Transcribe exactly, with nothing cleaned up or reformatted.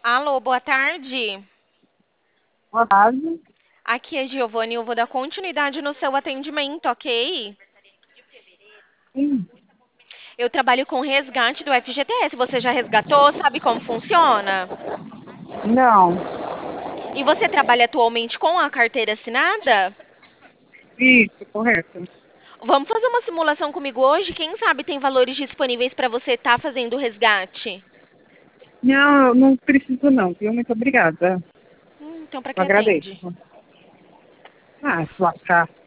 Alô, boa tarde. Boa tarde. Aqui é Giovanni, eu vou dar continuidade no seu atendimento, ok? Sim. Eu trabalho com resgate do F G T S. Você já resgatou? Sabe como funciona? Não. E você trabalha atualmente com a carteira assinada? Isso, correto. Vamos fazer uma simulação comigo hoje? Quem sabe tem valores disponíveis para você estar fazendo o resgate? Não, eu não preciso não, viu? Muito obrigada. Hum, então, para Eu que atende? agradeço. Ah, se lascar.